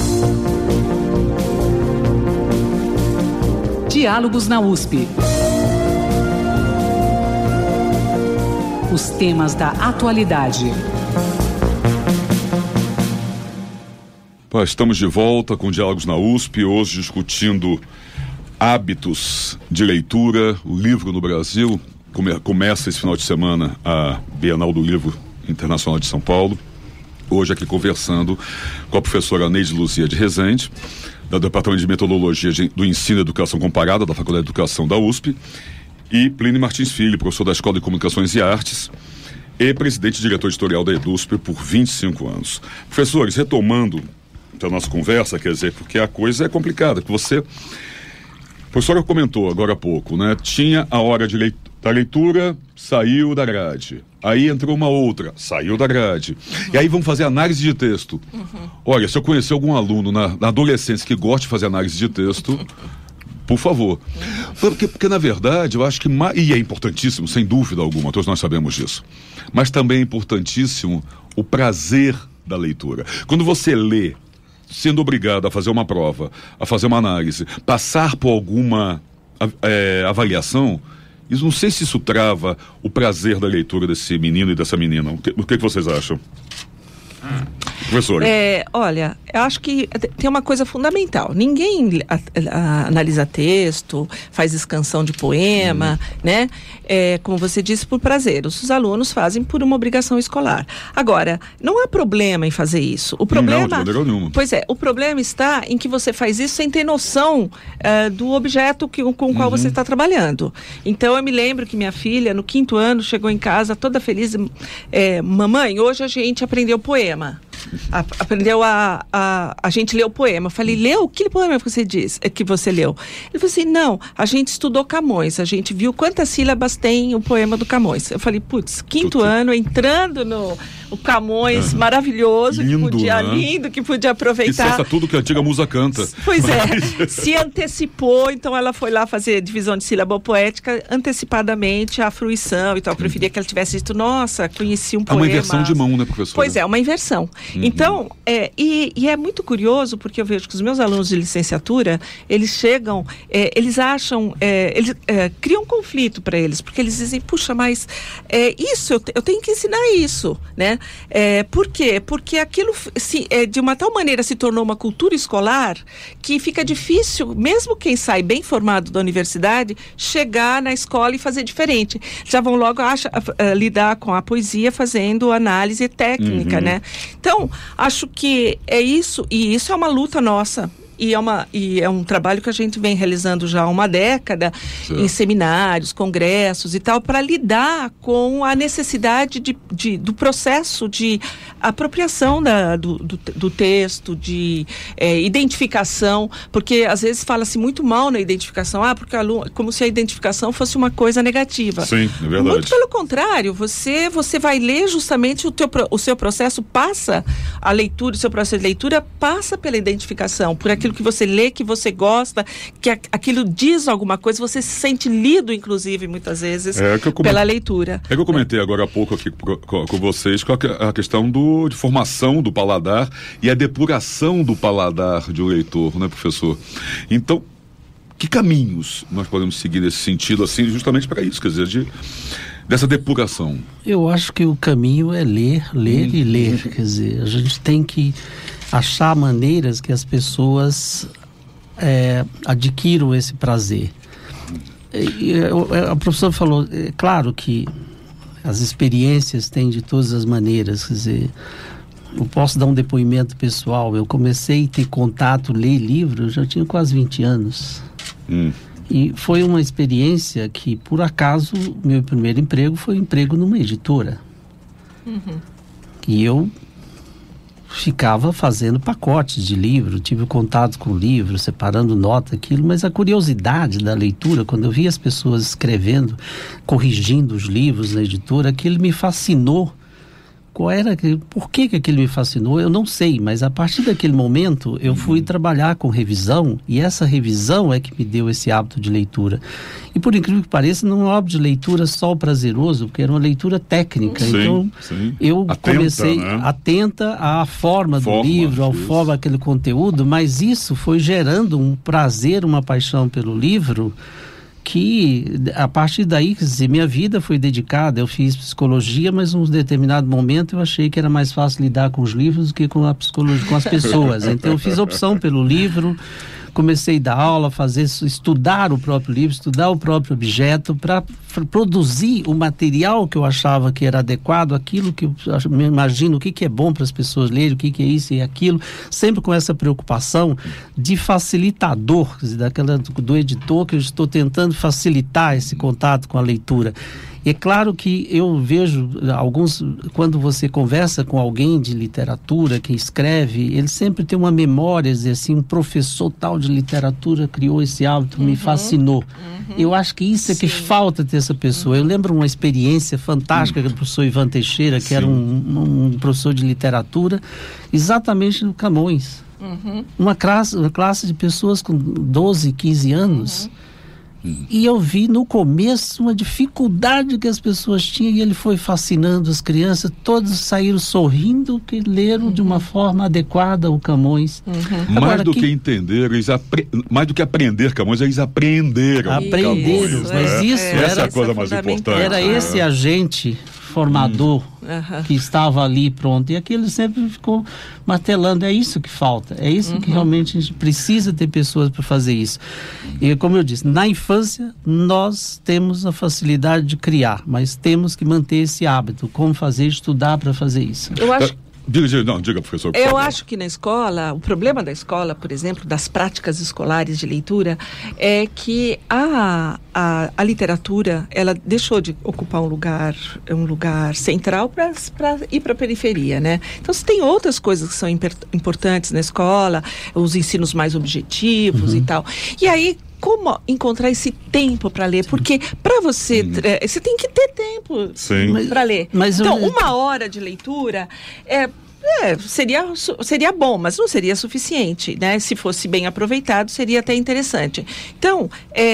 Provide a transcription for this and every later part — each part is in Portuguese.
Diálogos na USP. Os temas da atualidade. Estamos de volta com Diálogos na USP, hoje discutindo hábitos de leitura, o livro no Brasil. Começa esse final de semana a Bienal do Livro Internacional de São Paulo. Hoje aqui conversando com a professora Neide Luzia de Rezende, do Departamento de Metodologia do Ensino e Educação Comparada, da Faculdade de Educação da USP, e Plínio Martins Filho, professor da Escola de Comunicações e Artes e presidente e diretor editorial da EDUSP por 25 anos. Professores, retomando a nossa conversa, quer dizer, porque a coisa é complicada, que a professora comentou agora há pouco, né? Tinha a hora da leitura, saiu da grade. Aí entrou uma outra, saiu da grade. E aí vamos fazer análise de texto. Olha, se eu conhecer algum aluno na adolescência que gosta de fazer análise de texto, por favor. Porque na verdade, eu acho que... E é importantíssimo, sem dúvida alguma, todos nós sabemos disso. Mas também é importantíssimo o prazer da leitura. Quando você lê, sendo obrigado a fazer uma prova, a fazer uma análise, passar por alguma avaliação... Não sei se isso trava o prazer da leitura desse menino e dessa menina. O que vocês acham? Professor. Olha, eu acho que tem uma coisa fundamental. Ninguém analisa texto, faz escansão de poema, né? Como você disse, por prazer. Os alunos fazem por uma obrigação escolar. Agora, não há problema em fazer isso. O problema, não, de maneira nenhuma. Pois é, o problema está em que você faz isso sem ter noção do objeto com o qual você está trabalhando. Então, eu me lembro que minha filha, no 5º ano, chegou em casa toda feliz. Mamãe, hoje a gente aprendeu poema. Aprendeu a gente leu o poema. Eu falei, leu? Que poema que você leu? Ele falou assim, não, a gente estudou Camões, a gente viu quantas sílabas tem o poema do Camões. Eu falei, putz, 5º ano, entrando no Camões, maravilhoso, lindo, lindo, que podia aproveitar. Que cessa tudo que a antiga musa canta. Pois se antecipou, então ela foi lá fazer divisão de sílaba poética antecipadamente a fruição e tal. Eu preferia que ela tivesse dito, nossa, conheci um poema. É uma inversão de mão, né, professora? Pois é, uma inversão. Então, e é muito curioso, porque eu vejo que os meus alunos de licenciatura, eles chegam, eles acham, eles criam um conflito para eles, porque eles dizem, puxa, mas isso, eu tenho que ensinar isso, né? Por quê? Porque aquilo, de uma tal maneira, se tornou uma cultura escolar que fica difícil, mesmo quem sai bem formado da universidade, chegar na escola e fazer diferente. Já vão logo lidar com a poesia fazendo análise técnica, né? Então, acho que é isso, e isso é uma luta nossa. E é um trabalho que a gente vem realizando já há uma década, em seminários, congressos e tal, para lidar com a necessidade do processo de apropriação do texto, de identificação, porque às vezes fala-se muito mal na identificação, porque como se a identificação fosse uma coisa negativa. Sim, é verdade. Muito pelo contrário, você vai ler justamente o seu processo passa, a leitura, o seu processo de leitura passa pela identificação, por aquilo que você lê, que você gosta, que aquilo diz alguma coisa, você se sente lido, inclusive, muitas vezes, pela leitura. Que eu comentei agora há pouco aqui com vocês, com a questão de formação do paladar e a depuração do paladar de um leitor, né, professor? Então, que caminhos nós podemos seguir nesse sentido, assim, justamente para isso, quer dizer, dessa depuração? Eu acho que o caminho é ler e ler, quer dizer, a gente tem que achar maneiras que as pessoas adquiram esse prazer. A professora falou, claro que as experiências têm de todas as maneiras, quer dizer, eu posso dar um depoimento pessoal, eu comecei a ter contato, ler livro, eu já tinha quase 20 anos. E foi uma experiência que, por acaso, meu primeiro emprego foi um emprego numa editora. E eu ficava fazendo pacotes de livro, tive contato com o livro, separando nota, aquilo, mas a curiosidade da leitura, quando eu vi as pessoas escrevendo, corrigindo os livros na editora, aquilo me fascinou por que aquilo me fascinou, eu não sei, mas a partir daquele momento eu fui trabalhar com revisão, e essa revisão é que me deu esse hábito de leitura. E por incrível que pareça, não é um hábito de leitura só prazeroso, porque era uma leitura técnica. Sim, então, sim. eu comecei né? atenta à forma do livro, à forma daquele conteúdo, mas isso foi gerando um prazer, uma paixão pelo livro, que a partir daí, quer dizer, minha vida foi dedicada. Eu fiz psicologia, mas num determinado momento eu achei que era mais fácil lidar com os livros do que com a psicologia, com as pessoas. Então eu fiz opção pelo livro, comecei a dar aula, estudar o próprio livro, estudar o próprio objeto, para produzir o material que eu achava que era adequado, aquilo que eu me imagino, o que é bom para as pessoas lerem, o que é isso e aquilo, sempre com essa preocupação de facilitador, quer dizer, do editor, que eu estou tentando facilitar esse contato com a leitura. E é claro que eu vejo quando você conversa com alguém de literatura que escreve, ele sempre tem uma memória, dizer assim, um professor tal de literatura criou esse hábito, me fascinou. Eu acho que isso é que falta ter essa pessoa. Eu lembro uma experiência fantástica do professor Ivan Teixeira, que era um professor de literatura, exatamente no Camões. Uma classe de pessoas com 12, 15 anos. E eu vi no começo uma dificuldade que as pessoas tinham, e ele foi fascinando as crianças, todos saíram sorrindo, que leram de uma forma adequada o Camões. Mais do que entender, mais do que aprender Camões, eles aprenderam Camões, mas isso essa é a coisa mais importante. Era esse agente formador que estava ali pronto, e aquilo sempre ficou martelando. É isso que falta, é isso que realmente a gente precisa ter pessoas para fazer isso. E como eu disse, na infância nós temos a facilidade de criar, mas temos que manter esse hábito, como fazer, estudar para fazer isso. Eu acho Diga, professor. Eu acho que na escola, o problema da escola, por exemplo, das práticas escolares de leitura, é que a literatura, ela deixou de ocupar um lugar central para ir para a periferia, né? Então, se tem outras coisas que são importantes na escola, os ensinos mais objetivos e tal. E aí, como encontrar esse tempo para ler? Porque para você, você tem que ter tempo para ler. Então, 1 hora de leitura seria bom, mas não seria suficiente, né? Se fosse bem aproveitado, seria até interessante. Então,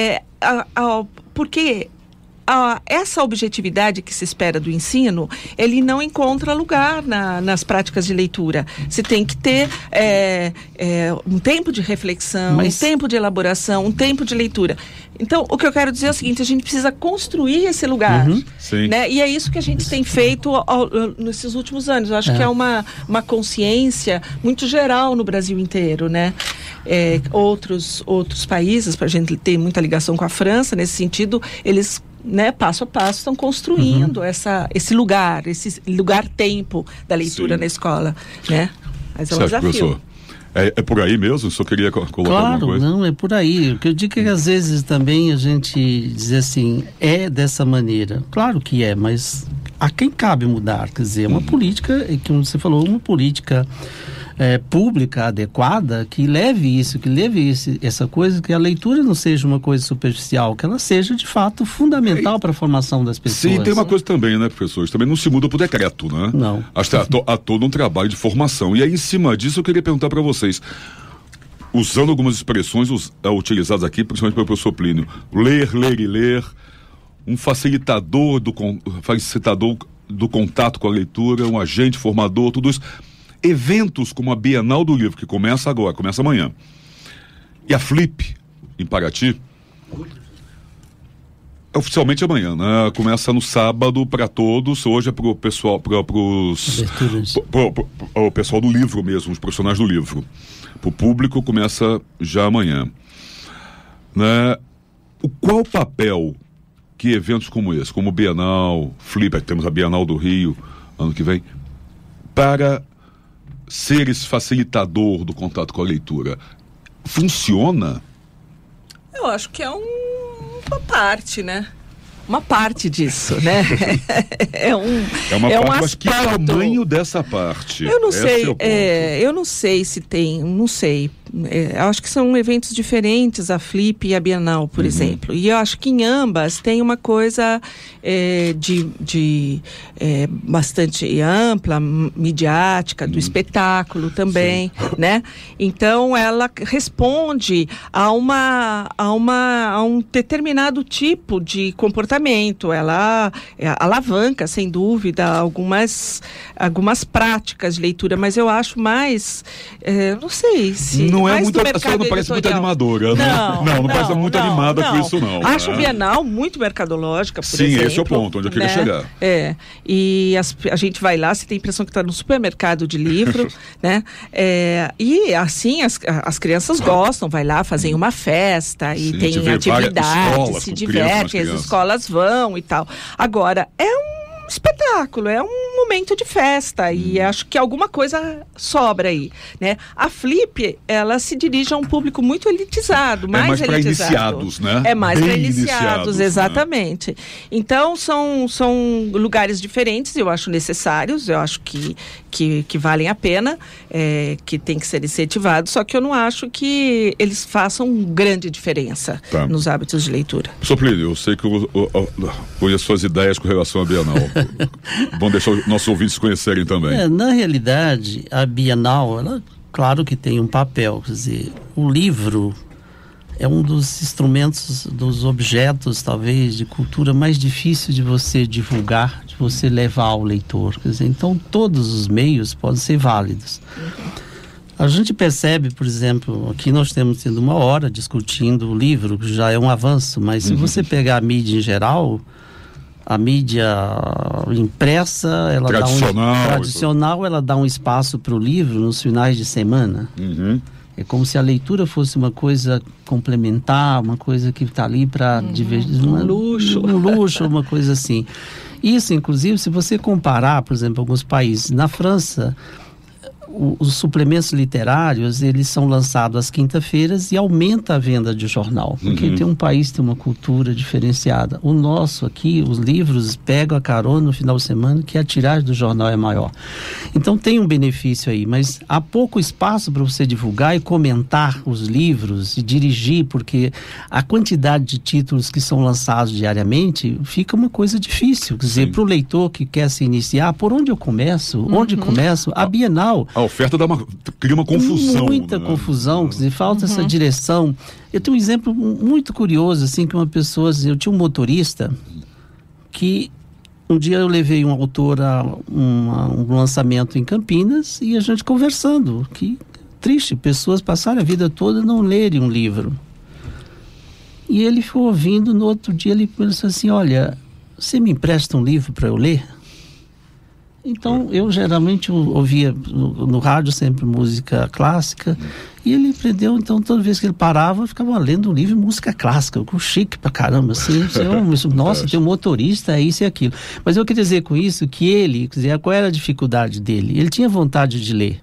porque essa objetividade que se espera do ensino, ele não encontra lugar nas práticas de leitura. Você tem que ter um tempo de reflexão, um tempo de elaboração, um tempo de leitura. Então, o que eu quero dizer é o seguinte: a gente precisa construir esse lugar, né? E é isso que a gente tem feito nesses últimos anos. Eu acho que é uma consciência muito geral no Brasil inteiro, né? Outros países, para a gente ter muita ligação com a França, nesse sentido, eles, né, passo a passo estão construindo esse lugar-tempo da leitura na escola, né? Mas é um desafio. Professor, é por aí mesmo? Só queria colocar alguma coisa. Claro, não, é por aí. O que eu digo é que às vezes também a gente diz assim, é dessa maneira. Claro que é, mas a quem cabe mudar? Quer dizer, uma política, como você falou, uma política pública adequada, que leve essa coisa, que a leitura não seja uma coisa superficial, que ela seja de fato fundamental para a formação das pessoas. Sim, tem uma coisa também, né, professor? Isso também não se muda por decreto, né? Não. Acho que há todo um trabalho de formação. E aí, em cima disso, eu queria perguntar para vocês, usando algumas expressões utilizadas aqui, principalmente pelo professor Plínio: ler e ler, um facilitador do contato com a leitura, um agente formador, tudo isso. Eventos como a Bienal do Livro, que começa amanhã, e a Flip, em Paraty, oficialmente amanhã, né? Começa no sábado para todos, hoje é para o pessoal, o pessoal do livro mesmo, os profissionais do livro. Para o público começa já amanhã, né? Qual o papel que eventos como esse, como Bienal, Flip, temos a Bienal do Rio ano que vem, para ser esse facilitador do contato com a leitura, funciona? Eu acho que é uma parte, né? Uma parte disso, né? uma parte, mas que tamanho dessa parte? Eu não sei, eu não sei se tem, não sei. eu acho que são eventos diferentes, a Flip e a Bienal, por exemplo. E eu acho que em ambas tem uma coisa bastante ampla, midiática, do espetáculo também, né? Então, ela responde a um determinado tipo de comportamento. Ela alavanca, sem dúvida, algumas práticas de leitura, mas eu acho mais, não sei se... Não é mais muito, do a senhora não parece muito animadora, né? Não parece muito animada com isso, não. Acho a Bienal muito mercadológica, por exemplo. Sim, esse é o ponto, onde eu queria chegar. E a gente vai lá, você tem a impressão que está no supermercado de livro, né? E assim, as crianças gostam, vai lá, fazem uma festa e tem atividades, se divertem, as escolas vão e tal. Agora, é um espetáculo, é um momento de festa e acho que alguma coisa sobra aí, né? A Flip, ela se dirige a um público muito elitizado, mais elitizado. Iniciados, né? É mais para iniciados, exatamente. Né? Então, são lugares diferentes, eu acho necessários, eu acho que valem a pena, que tem que ser incentivados, só que eu não acho que eles façam grande diferença nos hábitos de leitura. Professor Plínio, eu sei que eu conheço suas ideias com relação à Bienal. Vamos deixar os nossos ouvintes conhecerem também. Na realidade, a Bienal, ela, claro que tem um papel, quer dizer, o livro é um dos instrumentos, dos objetos, talvez, de cultura mais difícil de você divulgar, de você levar ao leitor. Quer dizer, então, todos os meios podem ser válidos. A gente percebe, por exemplo, aqui nós temos tido 1 hora discutindo o livro, que já é um avanço, mas se você pegar a mídia em geral, a mídia impressa, ela tradicional, ela dá um espaço para o livro nos finais de semana. É como se a leitura fosse uma coisa complementar, uma coisa que está ali para divertir. Um luxo, uma coisa assim. Isso, inclusive, se você comparar, por exemplo, alguns países. Na França, os suplementos literários, eles são lançados às quinta-feiras e aumenta a venda de jornal, porque tem um país, tem uma cultura diferenciada. O nosso aqui, os livros pegam a carona no final de semana, que a tiragem do jornal é maior. Então tem um benefício aí, mas há pouco espaço para você divulgar e comentar os livros e dirigir, porque a quantidade de títulos que são lançados diariamente fica uma coisa difícil. Quer dizer, para o leitor que quer se iniciar, por onde eu começo? Onde começo? A Bienal... A oferta cria uma confusão. Muita confusão, quer dizer, falta essa direção. Eu tenho um exemplo muito curioso, assim, que uma pessoa... Eu tinha um motorista que um dia eu levei um autor a um lançamento em Campinas e a gente conversando. Que triste, pessoas passaram a vida toda não lerem um livro. E ele ficou ouvindo, no outro dia ele pensou assim, olha, você me empresta um livro para eu ler? Então, eu geralmente ouvia no rádio sempre música clássica, e ele aprendeu, então, toda vez que ele parava, ficava lendo um livro de música clássica, com chique pra caramba, assim, nossa, tem um motorista, é isso e aquilo. Mas eu queria dizer com isso que ele, quer dizer, qual era a dificuldade dele? Ele tinha vontade de ler.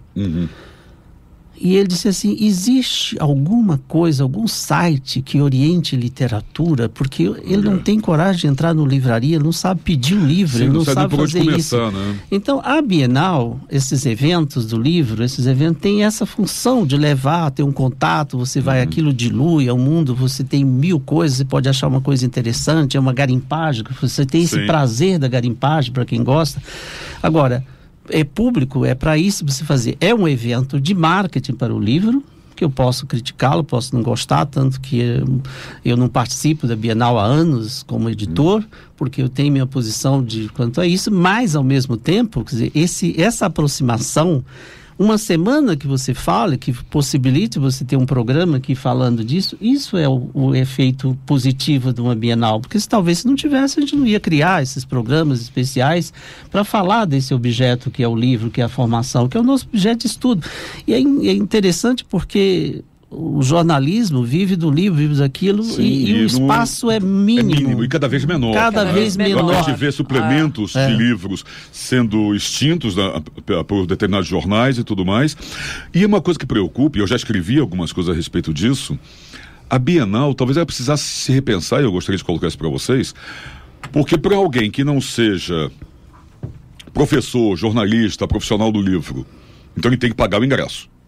E ele disse assim, existe alguma coisa, algum site que oriente literatura? Porque ele não tem coragem de entrar no livraria, ele não sabe pedir um livro, ele não sabe fazer isso. Né? Então, a Bienal, esses eventos do livro, esses eventos têm essa função de levar, ter um contato, você vai, aquilo dilui, é um mundo, você tem 1000 coisas, você pode achar uma coisa interessante, é uma garimpagem, você tem esse prazer da garimpagem, para quem gosta. Agora... é público, é para isso você fazer. É um evento de marketing para o livro, que eu posso criticá-lo, posso não gostar, tanto que eu não participo da Bienal há anos como editor, porque eu tenho minha posição quanto a isso, mas ao mesmo tempo, quer dizer, essa aproximação, uma semana que você fala, que possibilite você ter um programa aqui falando disso, isso é o efeito positivo de uma Bienal, porque talvez se não tivesse, a gente não ia criar esses programas especiais para falar desse objeto que é o livro, que é a formação, que é o nosso objeto de estudo. E é interessante porque o jornalismo vive do livro, vive daquilo, e o espaço é mínimo. E cada vez menor. Cada vez menor. A gente vê suplementos de livros sendo extintos por determinados jornais e tudo mais. E uma coisa que preocupa, e eu já escrevi algumas coisas a respeito disso, a Bienal talvez ela precisasse se repensar, e eu gostaria de colocar isso para vocês, porque para alguém que não seja professor, jornalista, profissional do livro, então ele tem que pagar o ingresso.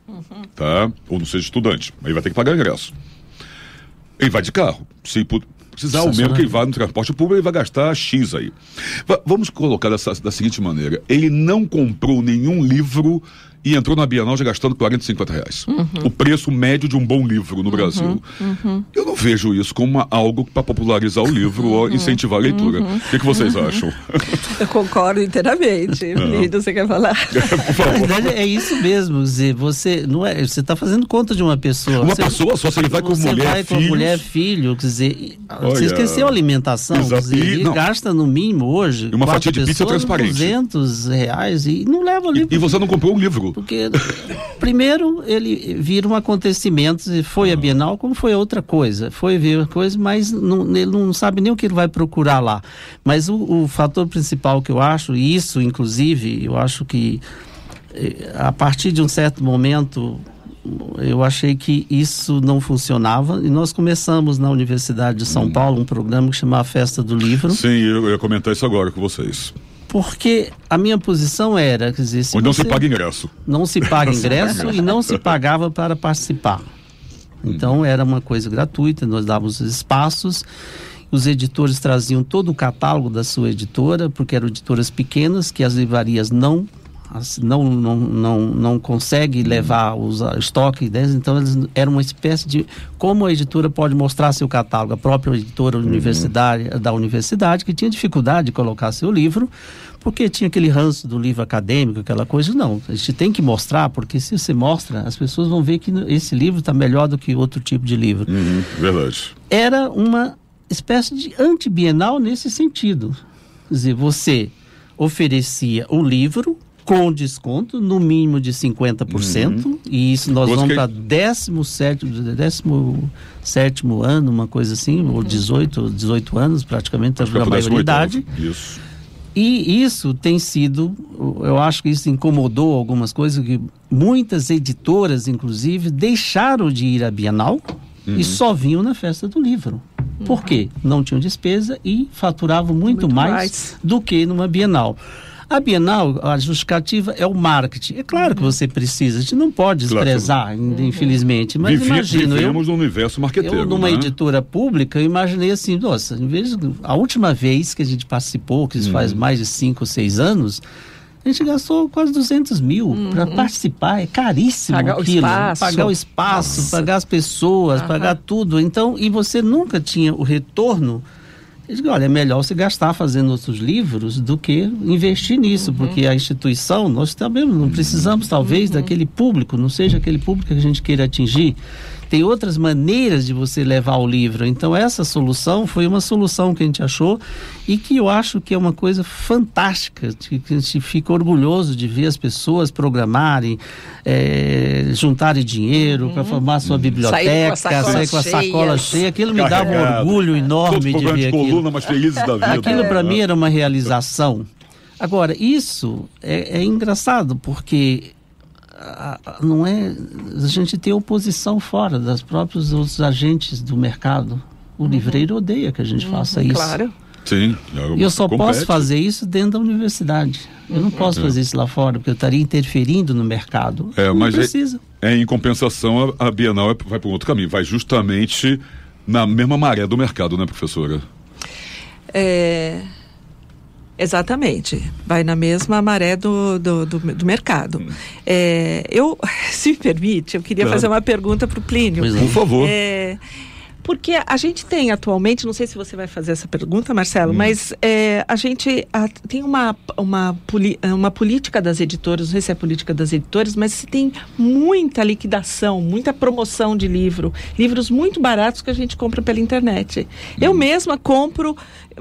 tá? Ou não seja estudante, aí vai ter que pagar ingresso. Ele vai de carro. Se precisar, ao menos que ele vá no transporte público, ele vai gastar X aí. Vamos colocar da seguinte maneira: ele não comprou nenhum livro e entrou na Bienal já gastando R$40, R$50. O preço médio de um bom livro no Brasil. Eu não vejo isso como algo para popularizar o livro ou incentivar a leitura. O que vocês acham? Eu concordo inteiramente. Lídio, você quer falar? Por favor. Na verdade, é isso mesmo, Zé. Você está fazendo conta de uma pessoa. Uma pessoa só, se ele vai com mulher, com mulher, filho, quer dizer, você esqueceu a alimentação, quer dizer, ele gasta no mínimo hoje uma fatia de pizza transparente, R$200 e não leva o livro. E você não comprou um livro? Porque, primeiro, ele vira um acontecimento, foi a Bienal como foi outra coisa. Foi ver a coisa, mas ele não sabe nem o que ele vai procurar lá. Mas o fator principal que eu acho, e isso, inclusive, eu acho que a partir de um certo momento, eu achei que isso não funcionava e nós começamos na Universidade de São Paulo um programa que chamava Festa do Livro. Sim, eu ia comentar isso agora com vocês. Porque a minha posição era, quer dizer, onde não se paga ingresso. Não se paga ingresso e não se pagava para participar. Então era uma coisa gratuita, nós dávamos os espaços, os editores traziam todo o catálogo da sua editora, porque eram editoras pequenas que as livrarias não conseguem levar os estoque, então eles eram uma espécie de como a editora pode mostrar seu catálogo, a própria editora universitária da universidade que tinha dificuldade de colocar seu livro, porque tinha aquele ranço do livro acadêmico, aquela coisa. Não, a gente tem que mostrar, porque se você mostra, as pessoas vão ver que esse livro está melhor do que outro tipo de livro. Verdade. Era uma espécie de anti-bienal nesse sentido. Quer dizer, você oferecia o livro com desconto, no mínimo de 50%, e isso nós vamos para 17º ano, uma coisa assim, ou 18 anos, praticamente, a maioridade. Isso. E isso tem sido, eu acho que isso incomodou algumas coisas, que muitas editoras, inclusive, deixaram de ir à Bienal e só vinham na Festa do Livro. Por quê? Não tinham despesa e faturavam muito mais do que numa Bienal. A Bienal, a justificativa é o marketing. É claro que você precisa, a gente não pode desprezar, infelizmente, mas vivemos no universo marqueteiro. Eu, numa editora pública, eu imaginei assim, nossa, a última vez que a gente participou, que isso faz mais de 5 ou 6 anos, a gente gastou quase 200 mil para participar, é caríssimo pagar aquilo. Pagar o espaço, pagar as pessoas, pagar tudo. Então, e você nunca tinha o retorno. Eu digo, olha, é melhor você gastar fazendo outros livros do que investir nisso, porque a instituição, nós também não precisamos talvez daquele público, não seja aquele público que a gente queira atingir. Tem outras maneiras de você levar o livro. Então essa solução foi uma solução que a gente achou e que eu acho que é uma coisa fantástica, que a gente fica orgulhoso de ver as pessoas programarem, juntarem dinheiro para formar sua biblioteca, sair com a sacola cheia. Aquilo me dava um orgulho enorme de ver aquilo. Mais felizes da vida. Aquilo para mim era uma realização. Agora, isso é engraçado porque não é, a gente tem oposição fora das próprios outros agentes do mercado. O livreiro odeia que a gente faça isso. Claro. Sim. E eu só posso fazer isso dentro da universidade. Eu não posso fazer isso lá fora, porque eu estaria interferindo no mercado. Mas não precisa. Em compensação, a Bienal vai para um outro caminho. Vai justamente na mesma maré do mercado, né, professora? Exatamente, vai na mesma maré do mercado. Eu, se me permite, eu queria fazer uma pergunta para o Plínio. Por favor. Porque a gente tem atualmente, não sei se você vai fazer essa pergunta, Marcelo, mas a gente tem uma política das editoras, não sei se é a política das editoras, mas se tem muita liquidação, muita promoção de livros muito baratos que a gente compra pela internet. Eu mesma compro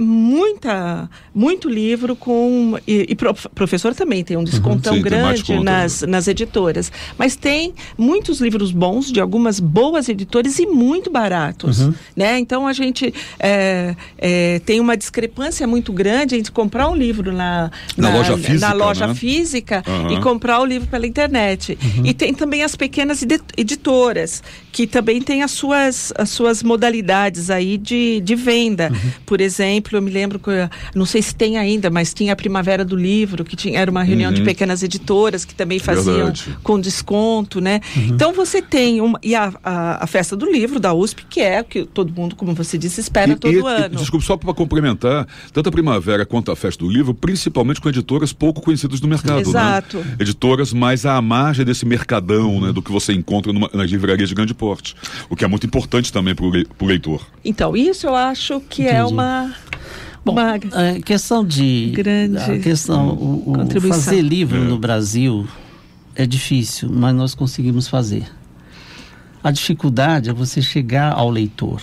muito livro e professor também tem um descontão grande nas editoras, mas tem muitos livros bons de algumas boas editoras e muito baratos. livros, né? Então a gente tem uma discrepância muito grande entre comprar um livro na loja física e comprar o livro pela internet. E tem também as pequenas editoras, que também têm as suas modalidades aí de venda. Por exemplo, eu me lembro que, não sei se tem ainda, mas tinha a Primavera do Livro, que era uma reunião de pequenas editoras que também faziam com desconto, né? Então você tem e a Festa do Livro da USP, que é o que todo mundo, como você disse, espera todo ano. Desculpe, só para complementar, tanto a Primavera quanto a Festa do Livro, principalmente com editoras pouco conhecidas no mercado. Exato. Né? Editoras mais à margem desse mercadão, né, do que você encontra nas livrarias de grande porte, o que é muito importante também para o leitor. Então, isso eu acho que é uma... Bom, a questão de... grande fazer livro no Brasil é difícil, mas nós conseguimos fazer. A dificuldade é você chegar ao leitor.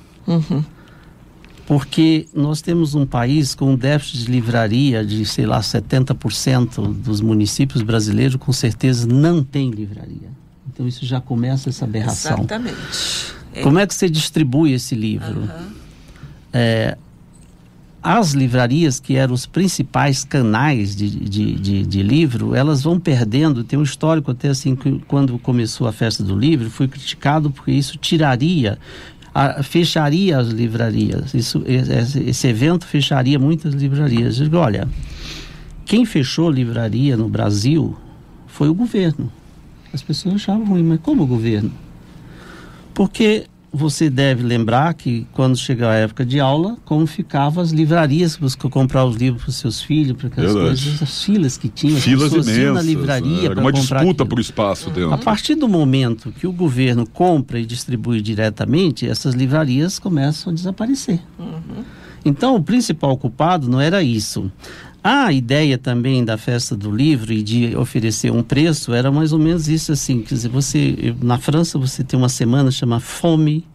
Porque nós temos um país com um déficit de livraria de, 70% dos municípios brasileiros com certeza não tem livraria. Então isso já começa essa aberração. Exatamente. Como é que você distribui esse livro? As livrarias, que eram os principais canais de livro, elas vão perdendo. Tem um histórico até assim, que quando começou a Festa do Livro, foi criticado porque isso fecharia as livrarias. Esse evento fecharia muitas livrarias. Eu digo, olha, quem fechou livraria no Brasil foi o governo. As pessoas achavam ruim, mas como o governo? Porque você deve lembrar que quando chegou a época de aula, como ficavam as livrarias, você comprar os livros para os seus filhos, para aquelas coisas, as filas que tinham, filas imensas, na livraria era uma disputa por espaço dentro. A partir do momento que o governo compra e distribui diretamente, essas livrarias começam a desaparecer. Então, o principal culpado não era isso. A ideia também da Festa do Livro e de oferecer um preço era mais ou menos isso, assim, quer dizer, na França você tem uma semana chamada Fome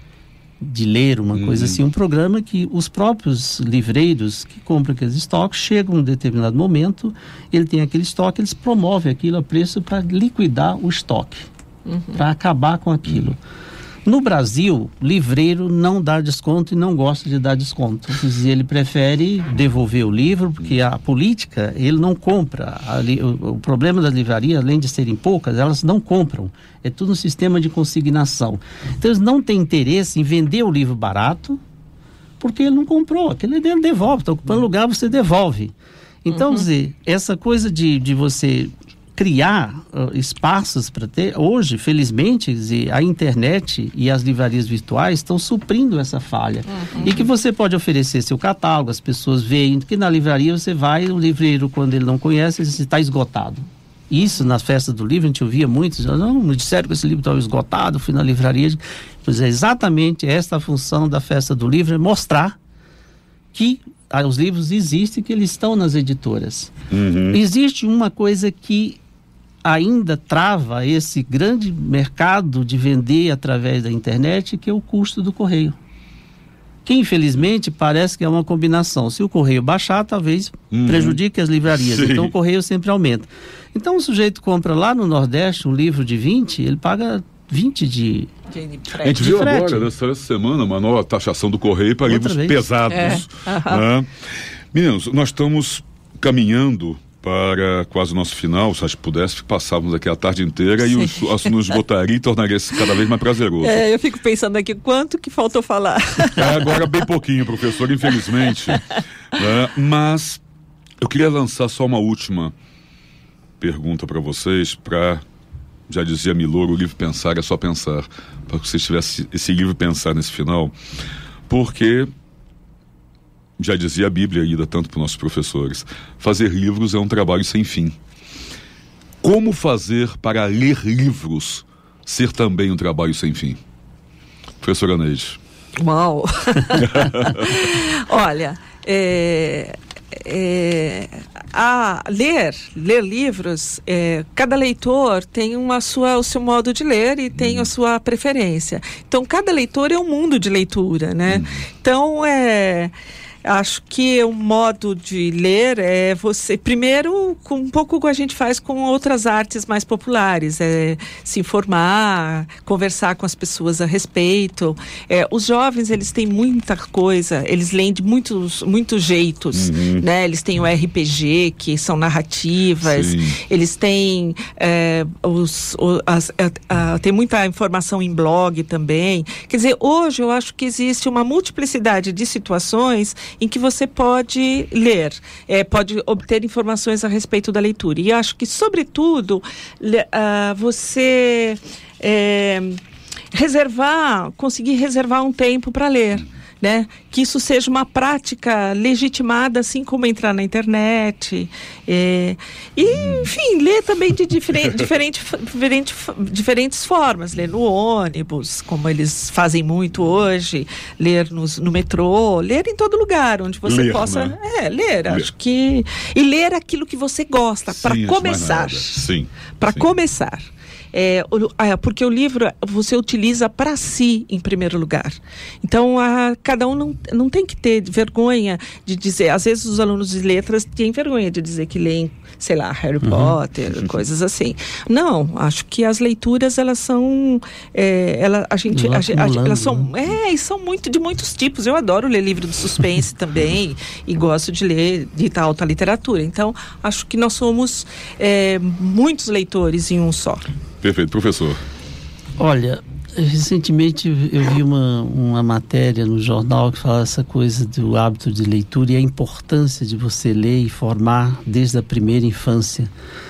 de Ler, uma coisa assim, um programa que os próprios livreiros que compram aqueles estoques chegam em um determinado momento, ele tem aquele estoque, eles promovem aquilo a preço para liquidar o estoque, para acabar com aquilo. No Brasil, livreiro não dá desconto e não gosta de dar desconto. Quer dizer, ele prefere devolver o livro, porque a política, ele não compra. O problema das livrarias, além de serem poucas, elas não compram. É tudo um sistema de consignação. Então, eles não têm interesse em vender o livro barato, porque ele não comprou. Aquele dele devolve, está ocupando lugar, você devolve. Então, quer dizer, essa coisa de você criar espaços para ter, hoje, felizmente, a internet e as livrarias virtuais estão suprindo essa falha. E que você pode oferecer seu catálogo, as pessoas veem, que na livraria você vai, o livreiro, quando ele não conhece, ele está esgotado. Isso, nas festas do livro, a gente ouvia muitos, me disseram que esse livro estava esgotado, fui na livraria. Pois é, exatamente esta a função da Festa do Livro, é mostrar que os livros existem, que eles estão nas editoras. Existe uma coisa que ainda trava esse grande mercado de vender através da internet, que é o custo do correio. Que, infelizmente, parece que é uma combinação. Se o correio baixar, talvez prejudique as livrarias. Sim. Então, o correio sempre aumenta. Então, o sujeito compra lá no Nordeste um livro de 20, ele paga 20 de a gente viu agora, nessa semana, uma nova taxação do correio para livros pesados. Meninos, nós estamos caminhando para quase o nosso final. Se a gente pudesse, passávamos aqui a tarde inteira. Sim. E o assunto nos esgotaria e tornaria isso cada vez mais prazeroso. Eu fico pensando aqui, quanto que faltou falar? Agora bem pouquinho, professor, infelizmente. Mas eu queria lançar só uma última pergunta para vocês, já dizia Milor, o livro Pensar é só pensar, para que vocês tivessem esse livro Pensar nesse final, porque já dizia a Bíblia, ida tanto para os nossos professores, fazer livros é um trabalho sem fim. Como fazer para ler livros ser também um trabalho sem fim? Professora Neide. Uau! Olha, ler livros, cada leitor tem o seu modo de ler e tem a sua preferência. Então, cada leitor é um mundo de leitura, né? Então, Acho que o modo de ler é você, primeiro, um pouco como a gente faz com outras artes mais populares, se informar, conversar com as pessoas a respeito. Os jovens, eles têm muita coisa, eles leem de muitos jeitos, né? Eles têm o RPG, que são narrativas, eles têm tem muita informação em blog também. Quer dizer, hoje eu acho que existe uma multiplicidade de situações em que você pode ler, pode obter informações a respeito da leitura. E acho que, sobretudo, você conseguir reservar um tempo para ler. Né? Que isso seja uma prática legitimada, assim como entrar na internet. Enfim, ler também de diferentes formas. Ler no ônibus, como eles fazem muito hoje. Ler no metrô. Ler em todo lugar onde você possa... Né? Ler. Acho que... E ler aquilo que você gosta, para começar. Para começar. Porque o livro você utiliza para si em primeiro lugar. Então cada um não tem que ter vergonha de dizer. Às vezes os alunos de letras têm vergonha de dizer que leem, sei lá, Harry Potter, coisas assim. Não, acho que as leituras, elas são elas são e são de muitos tipos. Eu adoro ler livro de suspense também, e gosto de ler de alta literatura. Então acho que nós somos muitos leitores em um só. Perfeito. Professor. Olha, recentemente eu vi uma matéria no jornal que fala essa coisa do hábito de leitura e a importância de você ler e formar desde a primeira infância.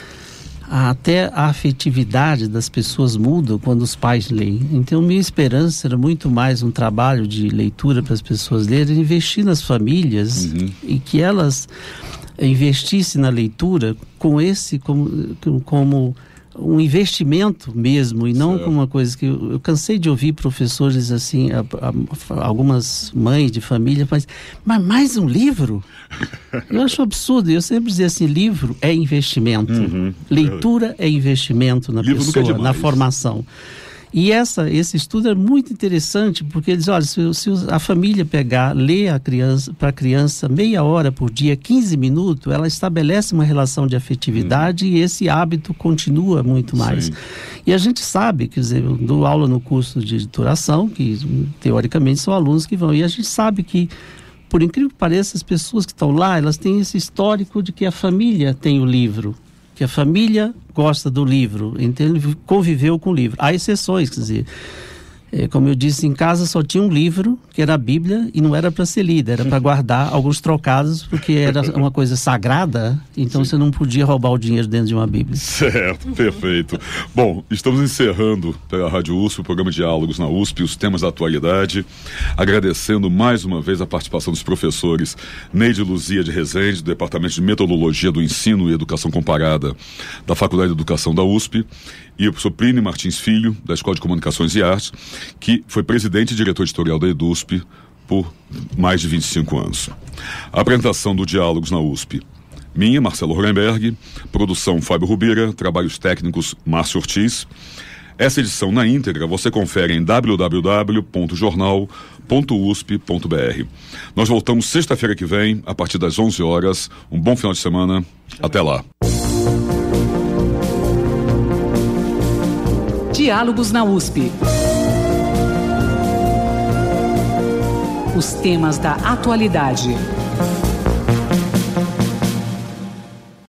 Até a afetividade das pessoas muda quando os pais leem. Então, minha esperança era muito mais um trabalho de leitura para as pessoas lerem, investir nas famílias e que elas investissem na leitura com esse como um investimento mesmo, e não como uma coisa que eu cansei de ouvir professores assim, algumas mães de família, mas mais um livro? Eu acho absurdo. Eu sempre dizia assim, livro é investimento, leitura é investimento na pessoa, na formação. E esse estudo é muito interessante, porque eles, olha, se a família ler para a criança meia hora por dia, 15 minutos, ela estabelece uma relação de afetividade e esse hábito continua muito mais. E a gente sabe, quer dizer, eu dou aula no curso de editoração, que teoricamente são alunos que vão, e a gente sabe que, por incrível que pareça, as pessoas que estão lá, elas têm esse histórico de que a família tem o livro, que a família gosta do livro, então ele conviveu com o livro. Há exceções, quer dizer, como eu disse, em casa só tinha um livro, que era a Bíblia, e não era para ser lida, era para guardar alguns trocados, porque era uma coisa sagrada, então você não podia roubar o dinheiro dentro de uma Bíblia. Certo, perfeito. Bom, estamos encerrando pela Rádio USP, o programa Diálogos na USP, os temas da atualidade, agradecendo mais uma vez a participação dos professores Neide Luzia de Rezende, do Departamento de Metodologia do Ensino e Educação Comparada da Faculdade de Educação da USP, e o professor Plínio Martins Filho, da Escola de Comunicações e Artes, que foi presidente e diretor editorial da EDUSP por mais de 25 anos. A apresentação do Diálogos na USP, minha, Marcelo Hollenberg, produção Fábio Rubira, trabalhos técnicos Márcio Ortiz. Essa edição na íntegra você confere em www.jornal.usp.br. Nós voltamos sexta-feira que vem, a partir das 11 horas. Um bom final de semana. Até lá. Diálogos na USP. Os temas da atualidade.